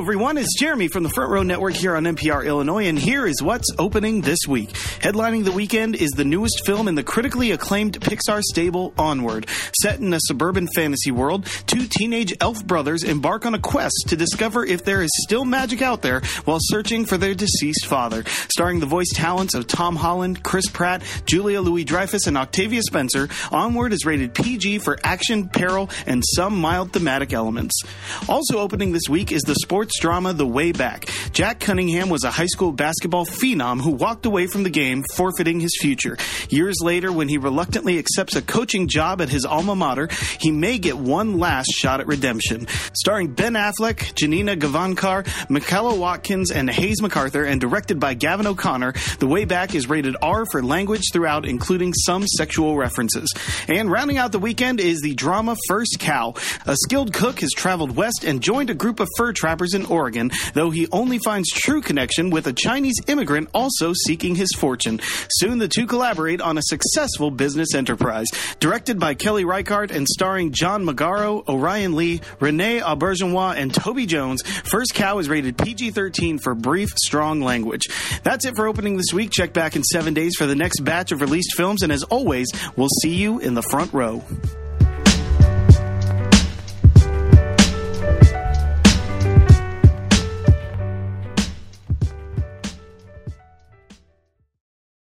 everyone, it's Jeremy from the Front Row Network here on NPR Illinois, and here is what's opening this week. Headlining the weekend is the newest film in the critically acclaimed Pixar stable, Onward. Set in a suburban fantasy world, two teenage elf brothers embark on a quest to discover if there is still magic out there while searching for their deceased father. Starring the voice talents of Tom Holland, Chris Pratt, Julia Louis-Dreyfus, and Octavia Spencer, Onward is rated PG for action, peril, and some mild thematic elements. Also opening this week is the sports drama The Way Back. Jack Cunningham was a high school basketball phenom who walked away from the game, forfeiting his future. Years later, when he reluctantly accepts a coaching job at his alma mater, he may get one last shot at redemption. Starring Ben Affleck, Janina Gavankar, Michaela Watkins, and Hayes MacArthur, and directed by Gavin O'Connor, The Way Back is rated R for language throughout, including some sexual references. And rounding out the weekend is the drama First Cow. A skilled cook has traveled west and joined a group of fur trappers in Oregon, though he only finds true connection with a Chinese immigrant also seeking his fortune. Soon the two collaborate on a successful business enterprise. Directed by Kelly Reichardt and starring John Magaro, Orion Lee, Renee Auberjonois, and Toby Jones, First Cow is rated PG-13 for brief, strong language. That's it for opening this week. Check back in 7 days for the next batch of released films, and as always, we'll see you in the front row.